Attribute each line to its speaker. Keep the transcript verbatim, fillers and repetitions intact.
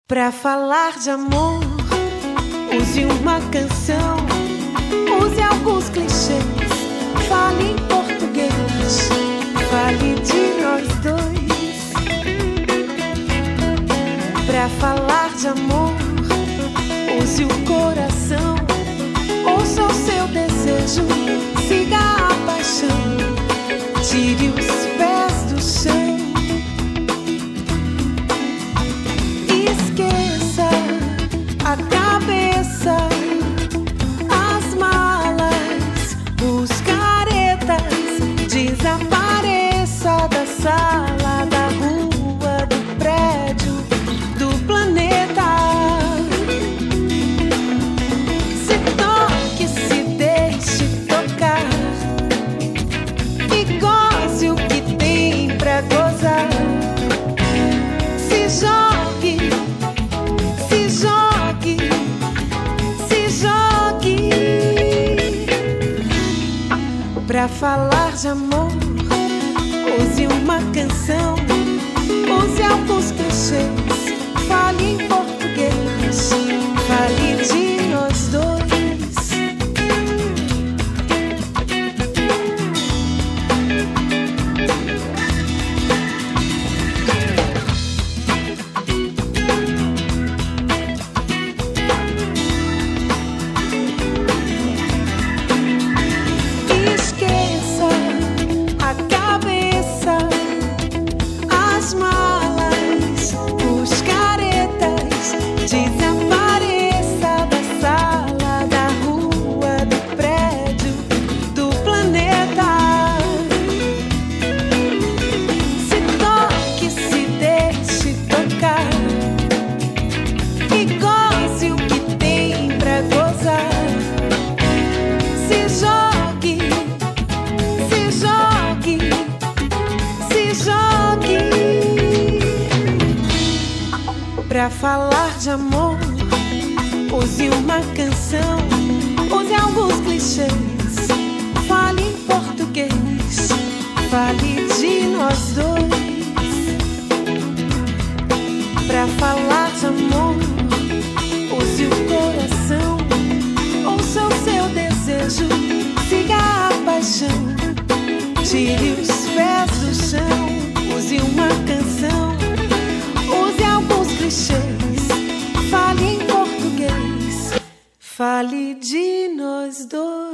Speaker 1: Pra falar de amor, use uma canção, use alguns clichês, fale em português, fale de nós dois. Pra falar de amor, use o coração, ouça o seu desejo, siga a paixão, tire os pés do chão. Esqueça a cabeça, as malas, os caretas, desapareça da sala, da rua, do prédio, do planeta. Se toque, se deixe tocar e goze o que tem pra gozar. Se jogue, se jogue, se jogue. Pra falar de amor, use uma canção, use alguns clichês, fale em português, fale de nós dois. Esqueça a cabeça, as malas, os caretas, desapareça da sala, da rua, do prédio, do planeta. Se toque, se deixe tocar e goze o que tem pra gozar. Se jogue, se jogue, se jogue. Pra falar de amor, use uma canção, use alguns clichês, fale em português, fale de nós dois. Pra falar de amor, use o coração, ouça o seu desejo, siga a paixão, tire os pés do chão, use uma canção, use alguns clichês, fale em português, fale de nós dois.